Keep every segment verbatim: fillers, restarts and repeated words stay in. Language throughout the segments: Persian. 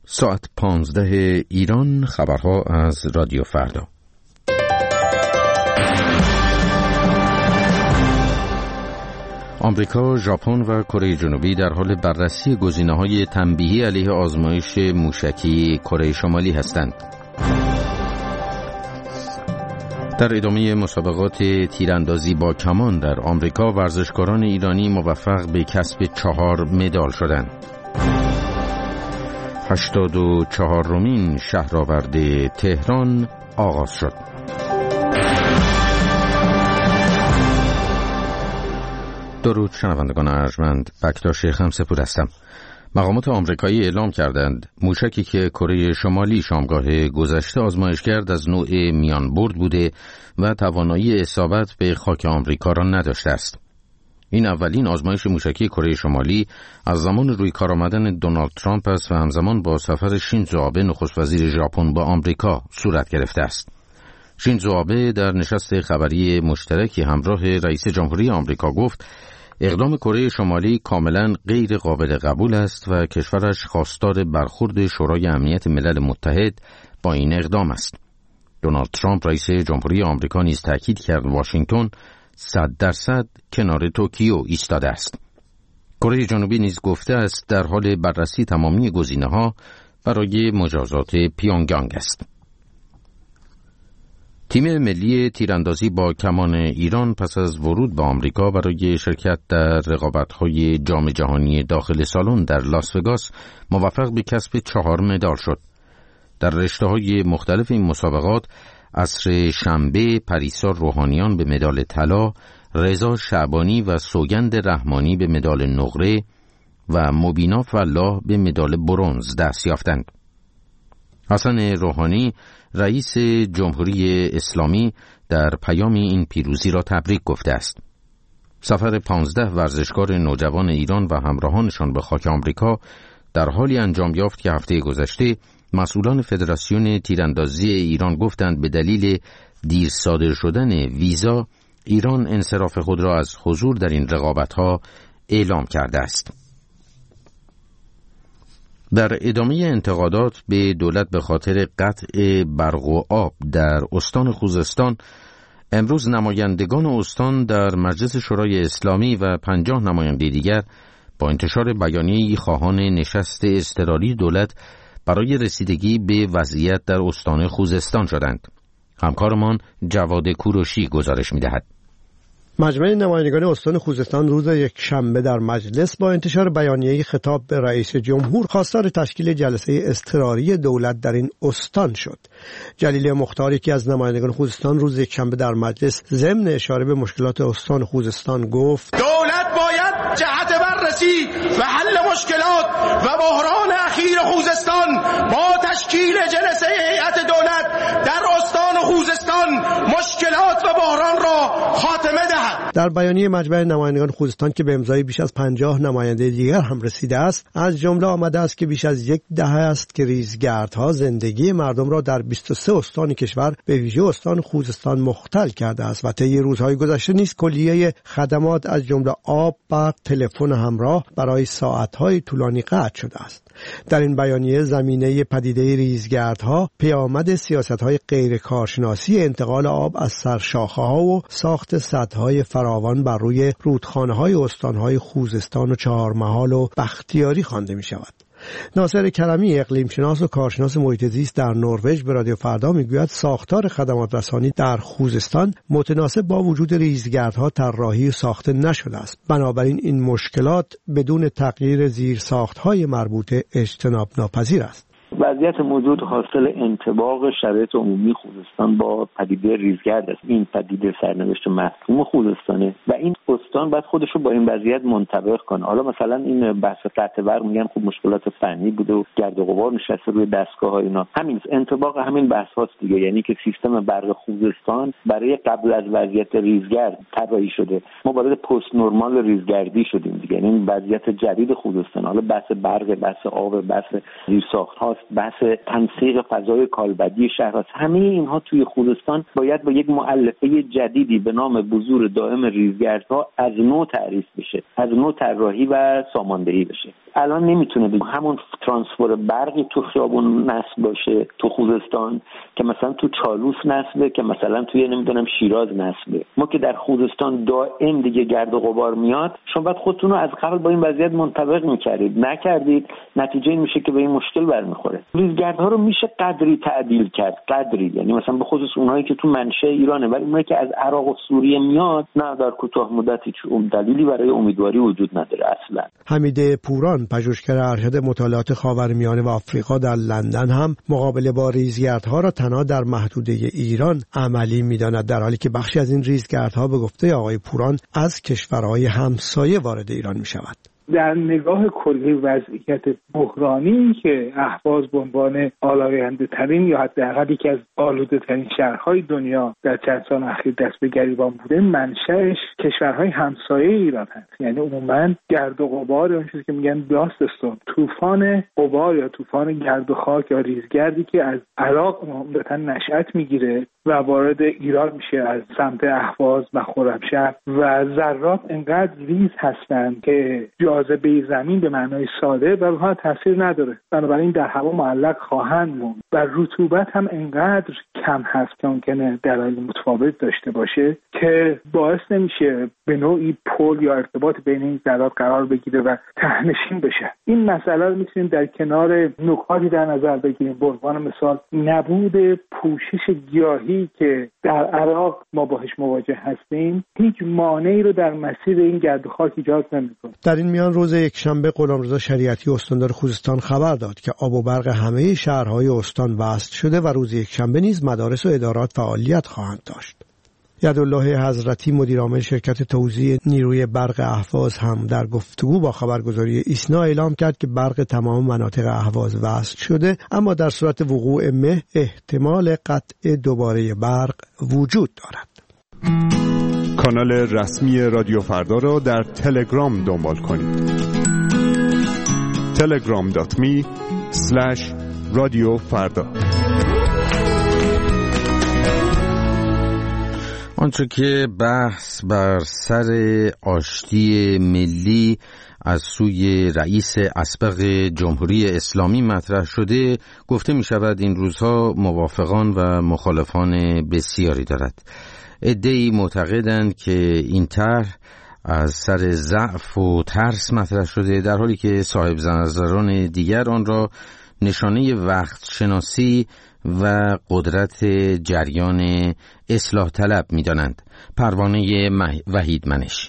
ساعت پانزده ایران، خبرها از رادیو فردا. آمریکا، ژاپن و کره جنوبی در حال بررسی گزینه‌های تنبیهی علیه آزمایش موشکی کره شمالی هستند. در ادامه مسابقات تیراندازی با کمان در آمریکا، ورزشکاران ایرانی موفق به کسب چهار مدال شدند. هشتاد و چهارمین شهرآورد تهران آغاز شد. درود شنوندگان ارجمند، بکتاش خمسپور هستم. مقامات آمریکایی اعلام کردند موشکی که کره شمالی شامگاه گذشته آزمایش کرد از نوع میانبرد بوده و توانایی اصابت به خاک آمریکا را نداشته است. این اولین آزمایش موشکی کره شمالی از زمان روی کار آمدن دونالد ترامپ است و همزمان با سفر شینزو آبه نخست وزیر ژاپن با آمریکا صورت گرفته است. شینزو آبه در نشست خبری مشترکی همراه رئیس جمهوری آمریکا گفت اقدام کره شمالی کاملا غیر قابل قبول است و کشورش خواستار برخورد شورای امنیت ملل متحد با این اقدام است. دونالد ترامپ رئیس جمهوری آمریکا نیز تاکید کرد واشنگتن صد درصد کنار توکیو ایستاده است. کره جنوبی نیز گفته است در حال بررسی تمامی گزینه‌ها برای مجازات پیونگیانگ است. تیم ملی تیراندازی با کمان ایران پس از ورود به آمریکا برای شرکت در رقابت‌های جام جهانی داخل سالن در لاس وگاس موفق به کسب چهار مدال شد. در رشته‌های مختلف این مسابقات عصر شنبه پریسا روحانیان به مدال طلا، رضا شعبانی و سوگند رحمانی به مدال نقره و مبینا فلاح به مدال برنز دست یافتند. حسن روحانی رئیس جمهوری اسلامی در پیامی این پیروزی را تبریک گفته است. سفر پانزده ورزشکار نوجوان ایران و همراهانشان به خاک آمریکا در حالی انجام یافت که هفته گذشته مسئولان فدراسیون تیراندازی ایران گفتند به دلیل دیر صادر شدن ویزا ایران انصراف خود را از حضور در این رقابت‌ها اعلام کرده است. در ادامه انتقادات به دولت به خاطر قطع برق و آب در استان خوزستان، امروز نمایندگان استان در مجلس شورای اسلامی و پنجاه نماینده دیگر با انتشار بیانیه‌ای خواهان نشست اضطراری دولت برای رسیدگی به وضعیت در استان خوزستان شدند. همکارمان جواد کوروشی گزارش می‌دهد. مجمع نمایندگان استان خوزستان روز یکشنبه در مجلس با انتشار بیانیه‌ای خطاب به رئیس جمهور خواستار تشکیل جلسه اضطراری دولت در این استان شد. جلیل مختار، یکی از نمایندگان خوزستان، روز یکشنبه در مجلس ضمن اشاره به مشکلات استان خوزستان گفت دولت باید جهت بررسی و حل مشکلات و بحران اخیر خوزستان با تشکیل جلسه هیئت دولت در استان خوزستان مشکلات و بحران را خاتمه دهد. در بیانیه مجمع نمایندگان خوزستان که به امضای بیش از پنجاه نماینده دیگر هم رسیده است، از جمله آمده است که بیش از یک دهه است که ریزگردها زندگی مردم را در بیست و سه استان کشور به ویژه استان خوزستان مختل کرده است و طی روزهای گذشته نیز کلیه خدمات از جمله آب، برق، تلفن همراه برای ساعت‌های طولانی قطع شده است. در این بیانیه زمینه پدیده ریزگردها پیامد سیاست‌های غیر کارشناسی انتقال آب از سرشاخه‌ها و ساخت سدهای فراوان بر روی رودخانه‌های استان‌های خوزستان و چهارمحال و بختیاری خوانده می‌شود. ناصر کرمی، اقلیم شناس و کارشناس محیط زیست در نروژ، به رادیو فردا میگوید ساختار خدمات رسانی در خوزستان متناسب با وجود ریزگردها طراحی ساخته نشده است. بنابراین این مشکلات بدون تغییر زیرساخت‌های مربوطه اجتناب ناپذیر است. وضعیت موجود حاصل انطباق شرایط عمومی خوزستان با پدیده ریزگرد است. این پدیده سرنوشت محتوم خوزستانه و این استان باید خودش رو با این وضعیت منطبق کنه. حالا مثلا این بحث قطع برق میگن خوب مشکلات فنی بوده و گرد و غبار نشسته روی دستگاه‌ها اینا. همین انطباق همین بحث هاست دیگه، یعنی که سیستم برق خوزستان برای قبل از وضعیت ریزگرد طراحی شده. ما وارد پست نورمال ریزگردی شدیم دیگه، یعنی این وضعیت جدید خوزستان. حالا بحث برق، بحث آب، بحث زیرساخت‌ها بحث تنسیق فضای کالبدی شهر است. همه اینها توی خوزستان باید با یک مؤلفه جدیدی به نام بذور دائم ریزگردها از نو تعریف بشه، از نو طراحی و ساماندهی بشه. الان نمیتونه بگم همون ترانسفور برقی تو خیابون نصب باشه تو خوزستان که مثلا تو چالوس نصبه، که مثلا توی نمیدونم شیراز نصبه. ما که در خوزستان دائم دیگه گرد و غبار میاد، شما باید خودتون رو از قبل با این وضعیت منطبق میکردید، نکردید، نتیجه این میشه که به این مشکل برمیخوره. ریزگردها رو میشه قدری تعدیل کرد، قدری، یعنی مثلا به خصوص اونایی که تو منشأ ایرانه، ولی اونایی که از عراق و سوریه میاد نه، در کوتاه مدت هیچ دلیلی برای امیدواری وجود نداره اصلا. حمید پوران، پژوهشگر ارشد مطالعات خاورمیانه و آفریقا در لندن، هم مقابله با ریزگردها را تنها در محدوده ایران عملی می‌داند، در حالی که بخشی از این ریزگردها به گفته آقای پوران از کشورهای همسایه وارد ایران می‌شود. در نگاه کلی وضعیت بحرانی که اهواز به عنوان آلاینده ترین یا حداقل یکی از آلوده ترین شهرهای دنیا در چند سال اخیر دست به گریبان بوده، منشأش کشورهای همسایه ایران هست. یعنی عموما گرد و غبار، اون چیزی که میگن داستستون، طوفان غبار یا طوفان گرد و خاک یا ریزگردی که از عراق عمدتاً نشأت میگیره و وارد ایران میشه از سمت اهواز و خرمشهر، و ذرات انقدر ریز هستند که جاذبه زمین به معنای ساده بر اونها تاثیر نداره، بنابراین در هوا معلق خواهند موند و رطوبت هم انقدر کم هست که ممکنه دلایل متفاوت داشته باشه که باعث نمیشه به نوعی پل یا ارتباط بین این ذرات قرار بگیره و تهنشین بشه. این مسئله رو میتونیم در کنار نکاتی در نظر بگیریم. به عنوان مثال نبود پوشش گیاهی که در عراق ما باهاش مواجه هستیم هیچ مانعی رو در مسیر این گرد و خاک ایجاد نمیکنه. در این میان روز یکشنبه غلامرضا شریعتی استاندار خوزستان خبر داد که آب و برق همه شهرهای استان وصل شده و روز یکشنبه نیز مدارس و ادارات فعالیت خواهند داشت. یدالله حضرتی مدیر عامل شرکت توزیع نیروی برق اهواز هم در گفتگو با خبرگزاری ایسنا اعلام کرد که برق تمام مناطق اهواز وصل شده، اما در صورت وقوع مه احتمال قطع دوباره برق وجود دارد. کانال رسمی رادیو فردا را در تلگرام دنبال کنید. تلگرام دات می اسلش رادیو فردا. آنچه که بحث بر سر آشتی ملی از سوی رئیس اسبق جمهوری اسلامی مطرح شده، گفته می شود این روزها موافقان و مخالفان بسیاری دارد. عده‌ای معتقدند که این طرح از سر ضعف و ترس مطرح شده، در حالی که صاحب نظران دیگر آن را نشانه وقت شناسی و قدرت جریان اصلاح طلب می دانند. پروانه وحید منش.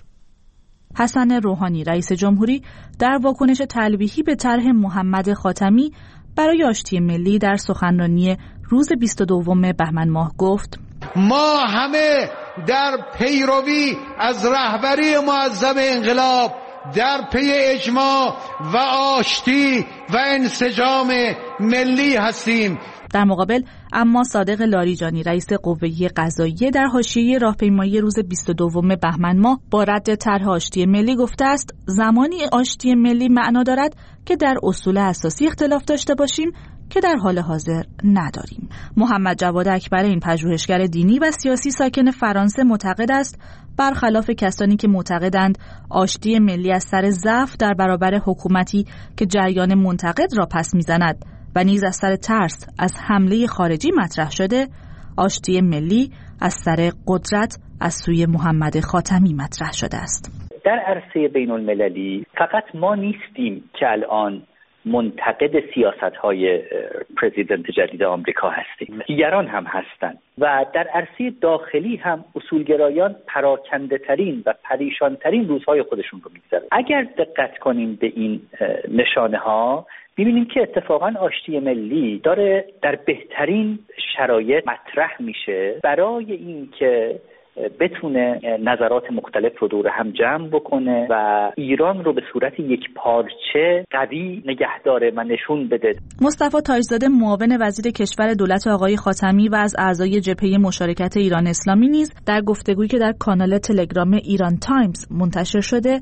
حسن روحانی رئیس جمهوری در واکنش تلویحی به طرح محمد خاتمی برای آشتی ملی در سخنرانی روز بیست و دوم بهمن ماه گفت: ما همه در پیروی از رهبری معظم انقلاب در پی اجماع و آشتی و انسجام ملی هستیم. در مقابل اما صادق لاریجانی رئیس قوه قضاییه در حاشیه راهپیمایی روز بیست و دوم بهمن ماه با رد طرح آشتی ملی گفته است زمانی آشتی ملی معنا دارد که در اصول اساسی اختلاف داشته باشیم که در حال حاضر نداریم. محمد جواد اکبر، این پژوهشگر دینی و سیاسی ساکن فرانسه، معتقد است برخلاف کسانی که معتقدند آشتی ملی از سر ضعف در برابر حکومتی که جریان منتقد را پس میزند و نیز از سر ترس از حمله خارجی مطرح شده، آشتی ملی از سر قدرت از سوی محمد خاتمی مطرح شده است. در عرصه بین المللی فقط ما نیستیم که الان منتقد سیاست‌های پرزیدنت جدید آمریکا هستیم، دیگران هم هستند و در عرصه داخلی هم اصولگرایان پراکنده ترین و پریشان ترین روزهای خودشون رو می‌گذرونن. اگر دقت کنیم به این نشانه ها می‌بینیم که اتفاقاً آشتی ملی داره در بهترین شرایط مطرح میشه برای این که بتونه نظرات مختلف رو دور هم جمع بکنه و ایران رو به صورت یک پارچه قوی نگه داره و نشون بده. مصطفی تاجزاده معاون وزیر کشور دولت آقای خاتمی و از اعضای جبهه مشارکت ایران اسلامی نیز در گفتگویی که در کانال تلگرام ایران تایمز منتشر شده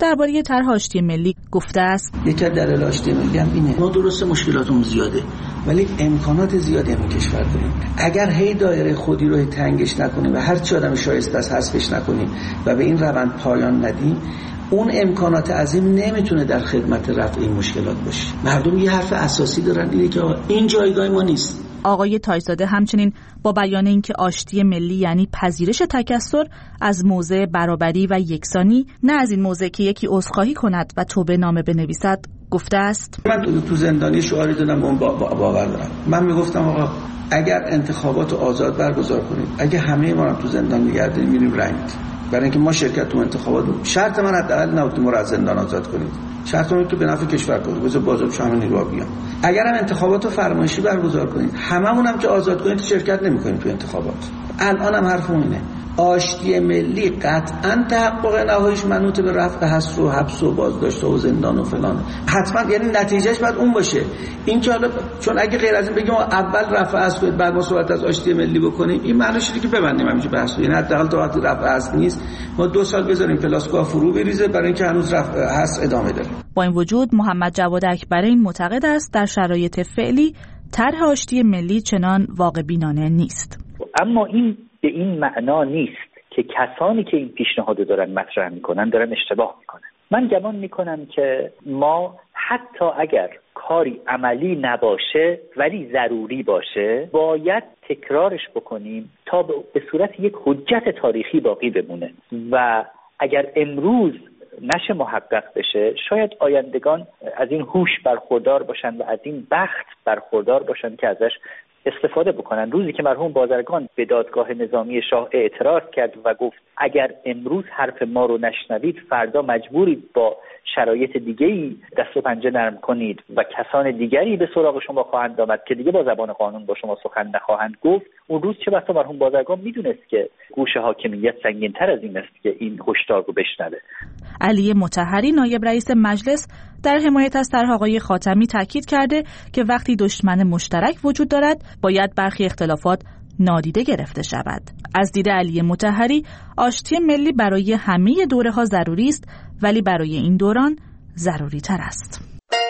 درباره طرح آشتی ملی گفته است: یکی از دلایل آشتی ملی هم اینه، ما درسته مشکلاتمون زیاده ولی امکانات زیادی هم کشور داریم. اگر هی دایره خودی رو تنگش نکنیم و هر چی آدم شایسته است حذفش نکنیم و به این روند پایان ندیم، اون امکانات عظیم نمیتونه در خدمت رفع این مشکلات باشه. مردم یه حرف اساسی دارن، اینه که این جایگاه ما نیست. آقای تاج‌زاده همچنین با بیان اینکه آشتی ملی یعنی پذیرش تکثر از موضع برابری و یکسانی، نه از این موضع که یکی عذرخواهی کند و توبه نامه بنویسد، گفته است: من تو, تو زندانی شعاری دادم، اون با, با باور دارم. من میگفتم آقا اگر انتخابات آزاد برگزار کنید، اگه همه ما رو تو زندان نگه داریم میریم رنگ، برای اینکه ما شرکت تو انتخابات بود. شرط من حداقل نبود ما رو از زندان آزاد کنید، شرط من که به نفع کشور کنید، بذار بازم شامل نیروها بیان. اگر هم انتخابات فرمایشی برگزار کنید، هممون هم که آزاد کنید شرکت نمی‌کنیم تو انتخابات. الان هم حرفمون اینه، آشتی ملی قطعاً تحقق نهاییش منوط به رفع حصر و حبس و بازداشت و زندان و فلان، حتما یعنی نتیجهش باید اون باشه. این که حالا چون اگه غیر از این بگیم اول رفع حصر کنید بعد ما صحبت از آشتی ملی بکنیم، این معنیش اینه که ببندیم همینجا بحث، یعنی حداقل تا وقتی رفع حصر نیست ما دو سال بذاریم پلاسکوها فرو بریزه برای اینکه هنوز رفع حصر ادامه داره. با این وجود محمد جواد اکبرین معتقد است در شرایط فعلی طرح آشتی ملی چنان واقع بینانه نیست. اما این به این معنا نیست که کسانی که این پیشنهاد دارن مطرح میکنن دارن اشتباه میکنن. من گمان میکنم که ما حتی اگر کاری عملی نباشه ولی ضروری باشه باید تکرارش بکنیم تا به صورت یک حجت تاریخی باقی بمونه و اگر امروز نشه محقق بشه، شاید آیندگان از این هوش برخوردار باشن و از این بخت برخوردار باشن که ازش استفاده بکنن. روزی که مرحوم بازرگان به دادگاه نظامی شاه اعتراض کرد و گفت اگر امروز حرف ما رو نشنوید فردا مجبورید با شرایط دیگه‌ای دست و پنجه نرم کنید و کسان دیگری به سراغ شما خواهند آمد که دیگه با زبان قانون با شما سخن نخواهند گفت، اون روز چه بسا مرحوم بازرگان میدونست که گوش حاکمیت سنگین‌تر از این است که این هشدار رو بشنوه. علی مطهری نایب رئیس مجلس در حمایت از طرح آقای خاتمی تاکید کرده که وقتی دشمن مشترک وجود دارد باید برخی اختلافات نادیده گرفته شود. از دید علی مطهری آشتی ملی برای همه دوره‌ها ضروری است ولی برای این دوران ضروری تر است.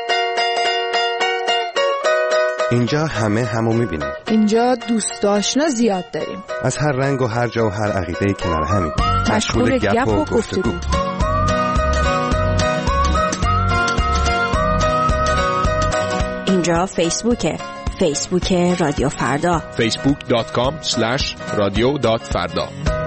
اینجا همه همو میبینیم. اینجا دوست آشنا زیاد داریم. از هر رنگ و هر جا و هر عقیده‌ای کنار همیم. مشغول گپ و گفتگو. اینجا فیسبوکه. فیسبوک رادیو فردا. فیسبوک دات کام اسلش رادیو دات فردا.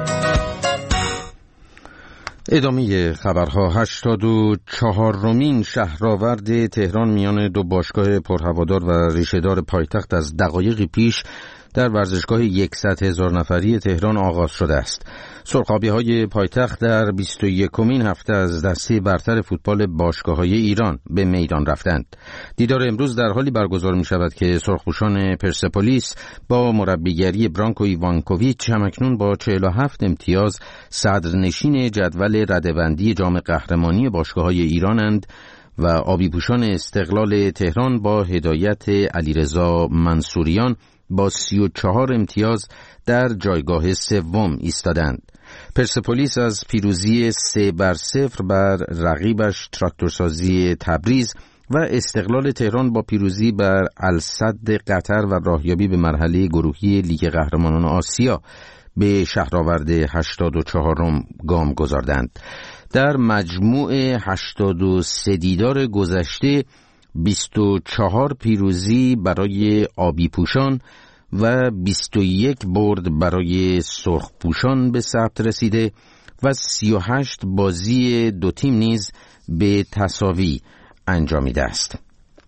ادامه خبرها. هشتاد و چهارمین شهرآورد تهران میان دو باشگاه پرهوادار و ریشه‌دار پایتخت از دقایقی پیش در ورزشگاه یکصد هزار نفری تهران آغاز شده است. سرخابی‌های پایتخت در بیست و یکمین هفته از دسته برتر فوتبال باشگاه‌های ایران به میدان رفتند. دیدار امروز در حالی برگزار می‌شود که سرخپوشان پرسپولیس با مربیگری برانکو ایوانکوویچ همکنون با چهل و هفت امتیاز صدرنشین جدول رده‌بندی جام قهرمانی باشگاه‌های ایرانند و آبی‌پوشان استقلال تهران با هدایت علیرضا منصوریان با سی و چهار امتیاز در جایگاه سوم ایستادند. پرسپولیس از پیروزی سه بر صفر بر رقیبش تراکتورسازی تبریز و استقلال تهران با پیروزی بر السد قطر و راهیابی به مرحله گروهی لیگ قهرمانان آسیا به شهرآورد هشتاد و چهارم گام گذاردند. در مجموع هشتاد و سه دیدار گذشته بیست و چهار پیروزی برای آبی پوشان و بیست و یک برد برای سرخ پوشان به ثبت رسیده و سی و هشت بازی دو تیم نیز به تساوی انجامیده است.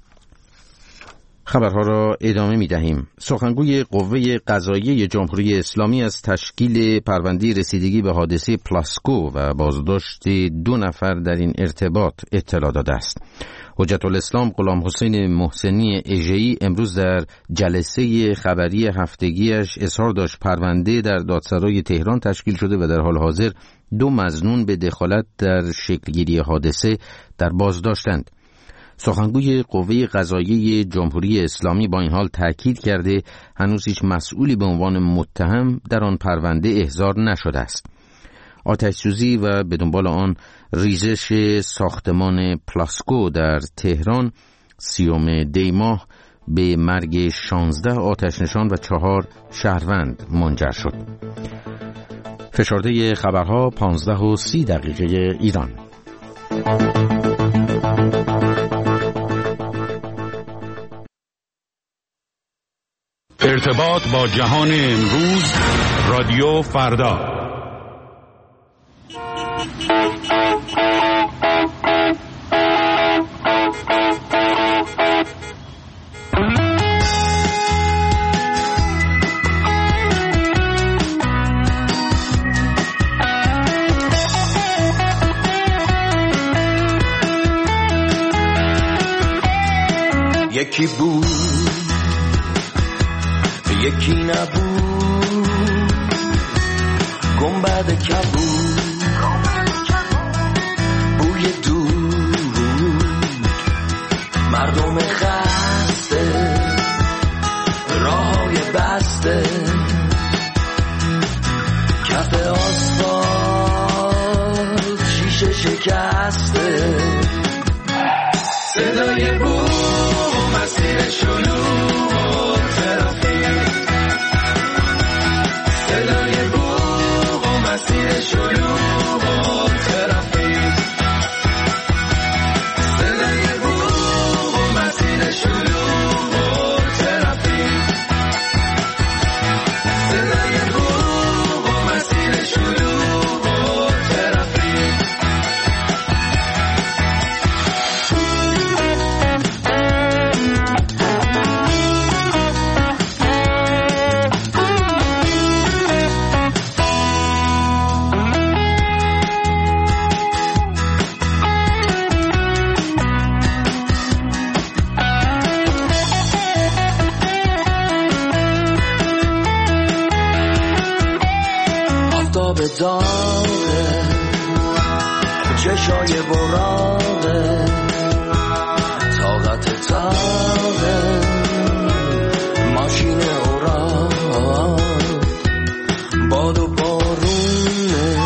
خبرها را ادامه می دهیم. سخنگوی قوه قضاییه جمهوری اسلامی از تشکیل پرونده رسیدگی به حادثه پلاسکو و بازداشت دو نفر در این ارتباط اطلاع داده است. حجت الاسلام غلام حسین محسنی اژه‌ای امروز در جلسه خبری هفتگیش اظهار داشت پرونده در دادسرای تهران تشکیل شده و در حال حاضر دو مظنون به دخالت در شکلگیری حادثه در بازداشتند. سخنگوی قوه قضاییه جمهوری اسلامی با این حال تاکید کرده هنوز هیچ مسئولی به عنوان متهم در آن پرونده احضار نشده است. آتش‌سوزی و به دنبال آن ریزش ساختمان پلاسکو در تهران سیوم دی ماه به مرگ شانزده آتش‌نشان و چهار شهروند منجر شد. فشرده خبرها پانزده و سی دقیقه ایران. ارتباط با جهان امروز، رادیو فردا. یکی بود یکی نبود، گنبد کبود، بوی دود، مردم خسته، راههای بسته، کف آسفالت شیشه شکسته، صدای بوم مسیر شلوغ و ترافیک، صدای بوم و مسیر شلوغ و ترافیک، صدای بوم و مسیر شلوغ و ترافیک، صدای بوم و مسیر شلوغ و ترافیک. داغه چشای براغه طاقت تاغه ماشین اوراق باد و بارونه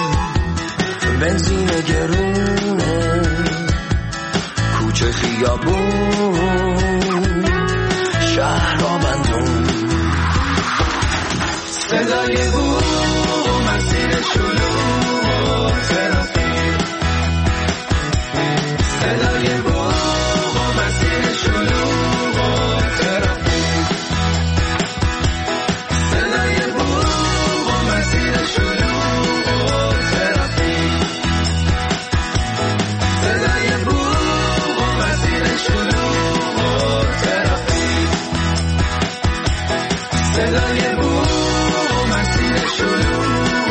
بنزین گرونه کوچه خیابون شهر آبندون صدای بود مسیر شلوغ و ترافیک صدای بوق و مسیر شلوغ و ترافیک صدای بوق و مسیر شلوغ و ترافیک صدای بوق و مسیر شلوغ و ترافیک صدای بوق و مسیر شلوغ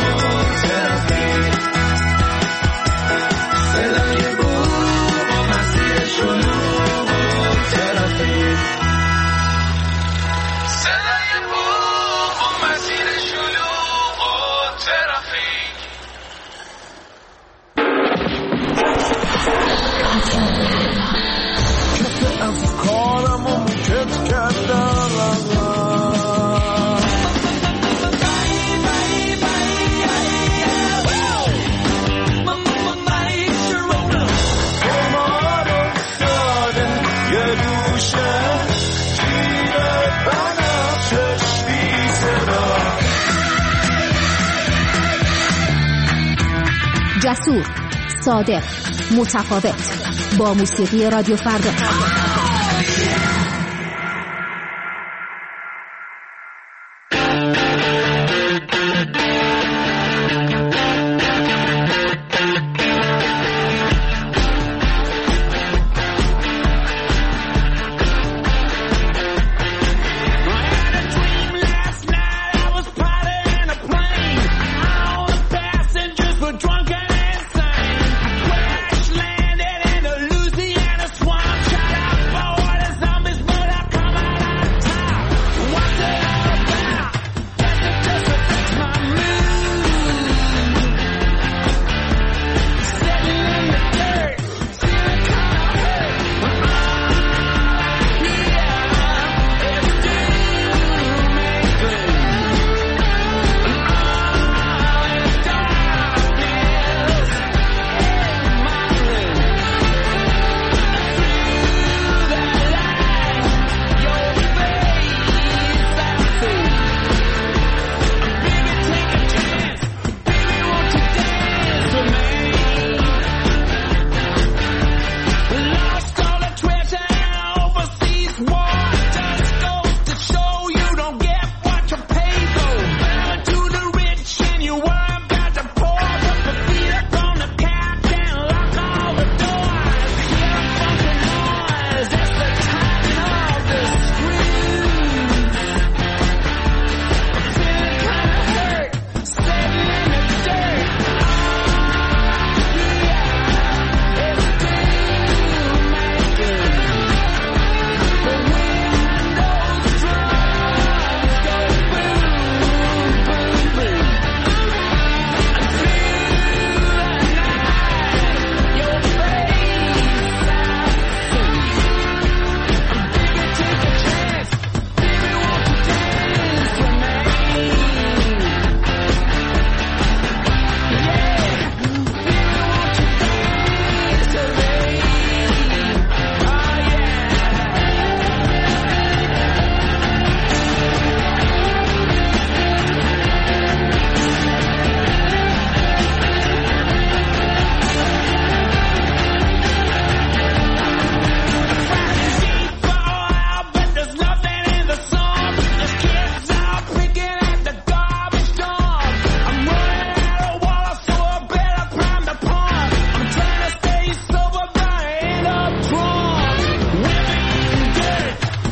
جسور، صادق، متفاوت، با موسیقی رادیو فردا. Drunk and insane, I crashed landed in a Louisiana swamp, shut up.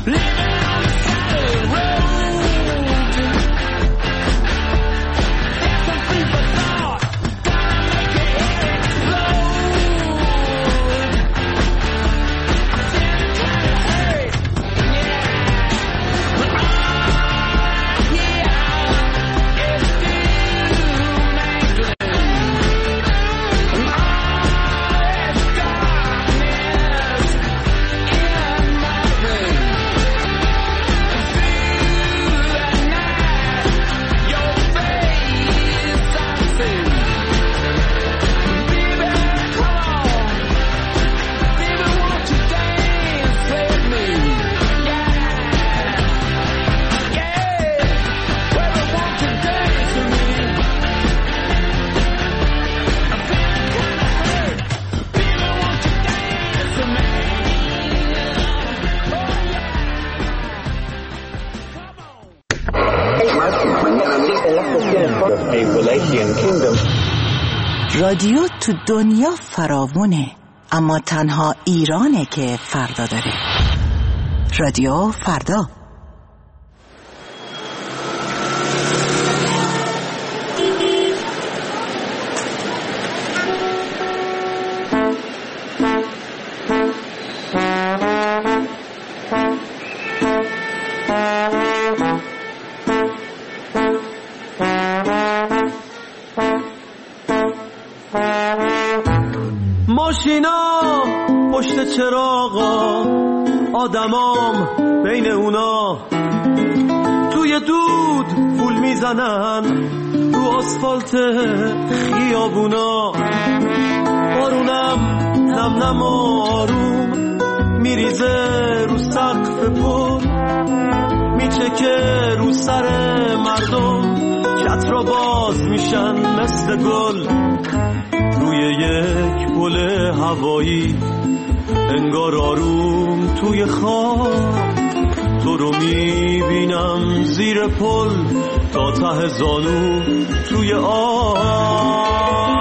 رادیو تو دنیا فراوونه، اما تنها ایرانه که فردا داره. رادیو فردا. ماشینا پشت چراغا، آدمام بین اونا، توی دود پول میزنن رو آسفالت خیابونا. بارونم نم نم آروم میریزه رو سقف پل، میچکه رو سر مردم، چترا باز میشن مثل گل روی یک پل هوایی. انگار آروم توی خواب تو رو میبینم زیر پل تا ته زانو توی آب.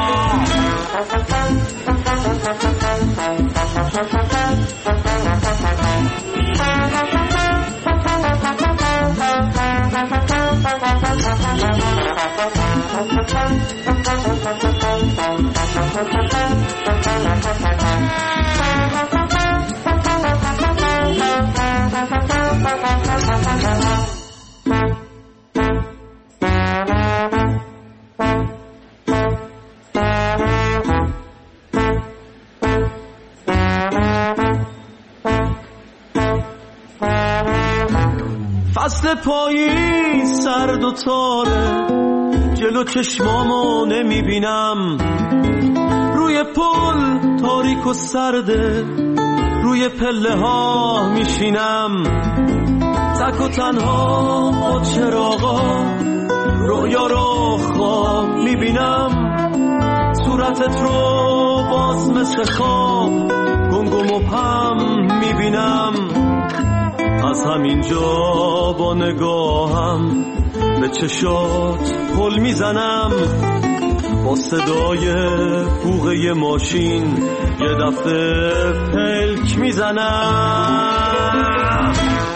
فصل پاییز سرد و تاره، جلو چشمامو نمیبینم، روی پل تاریک و سرده، روی پله ها میشینم، تک و تنها با چراغا، رویا رو خواب میبینم، صورتت رو باز مثل خواب گنگم و پم میبینم. از همینجا با نگاهم به چشات پل میزنم، با صدای بوغه ماشین یه دفعه پلک میزنم.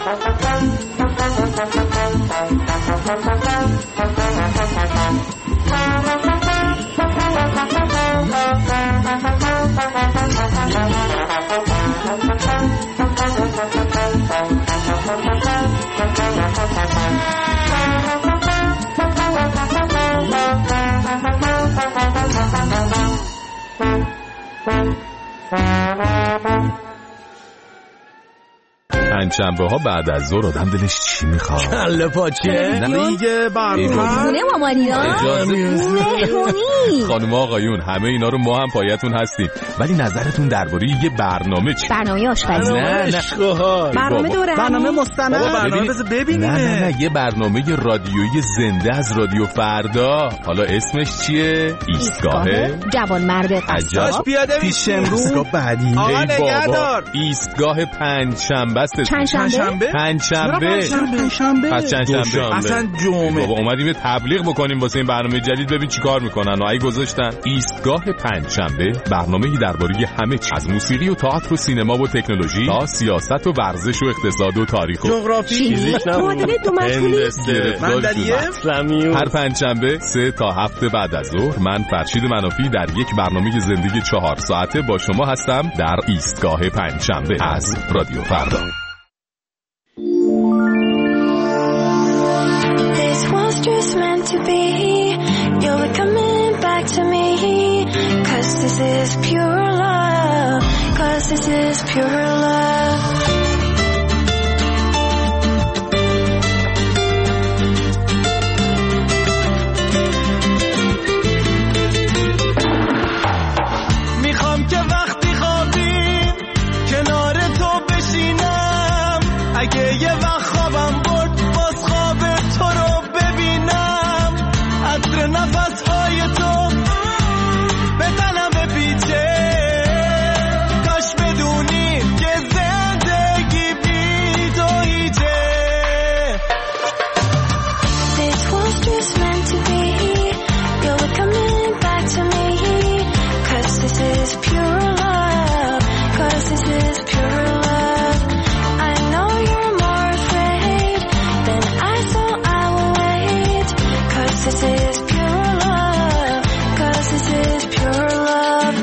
پنجشنبه ها بعد از ظهر آدم دلش چی میخواد؟ کله پاچه دیگه برنامه خونه مامانینا مهمونی. خانم آقایون همه اینا رو ما هم پایتون هستیم، ولی نظرتون درباره یه برنامه چی؟ برنامه آشپزی. نه نه برنامه دوره، برنامه مستند، برنامه بذار ببینیم. نه نه نه یه برنامه رادیویی زنده از رادیو فردا. حالا اسمش چیه؟ ایستگاه جوان مرد قصاب. پیاده میشیم رو بعدی. آقا نگهدار. ایستگاه پنجشنبه است. پنجشنبه پنجشنبه پنجشنبه پس چندشنبه اصلا جمعه. بابا اومدیم یه تبلیغ بکنیم واسه این برنامه جدید، ببین چیکار میکنن و ای گذاشتن ایستگاه پنجشنبه، برنامه‌ای درباره همه چیز از موسیقی و تئاتر و سینما و تکنولوژی تا سیاست و ورزش و اقتصاد و تاریخ و جغرافی، معادله دو مجهولی، بندریه. هر پنجشنبه سه تا هفت بعد از ظهر من فرشید منافی در یک برنامه زندگی چهار ساعته با شما هستم در ایستگاه پنجشنبه از رادیو فردا. This was just meant to be. You'll be coming back to me. Cause this is pure love. Cause this is pure love. میخوام که وقتی خوابیم کنار تو بشینم، اگه یه وقت خوابم برد باز خواب تو رو ببینم، عطر نفسهای تو به تنم پیچه، کاش بدونی که زندگی بی تو هیچه. This was just meant to be. You'll be coming back to me. Cause this is pure love. Cause this is pure love. I know you're more afraid than I, so I will wait. Cause this is pure love. Cause this is pure love.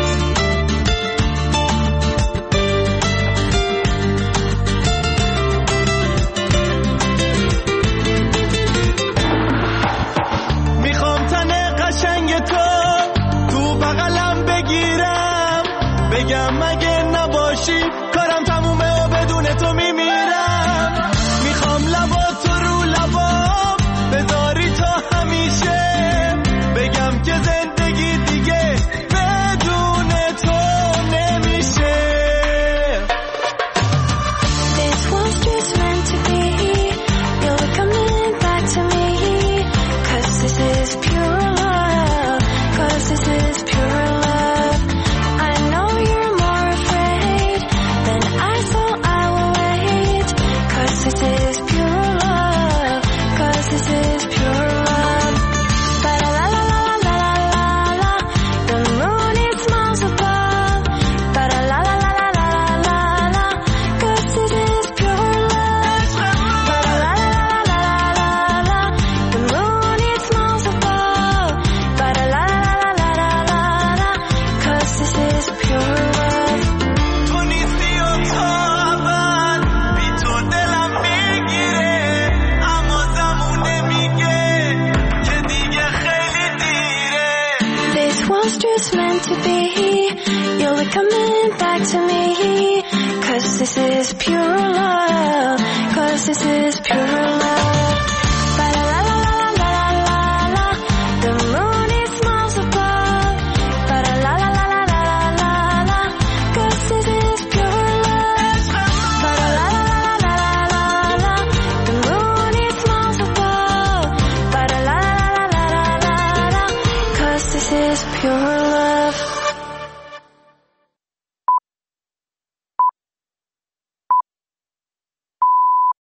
میخوام تن قشنگ تو تو بغلم بگیرم، بگم اگه نباشی کارم تمومه و بدون تو میمیرم. میخوام لبا تو رو لبام بذاری تا همیشه، بگم که زندگی دیگه بدون تو نمیشه. This was just meant to be. You'll be coming back to me. Cause this is pure love. Cause this is pure love. I know you're more afraid than I, so I will wait. Cause this is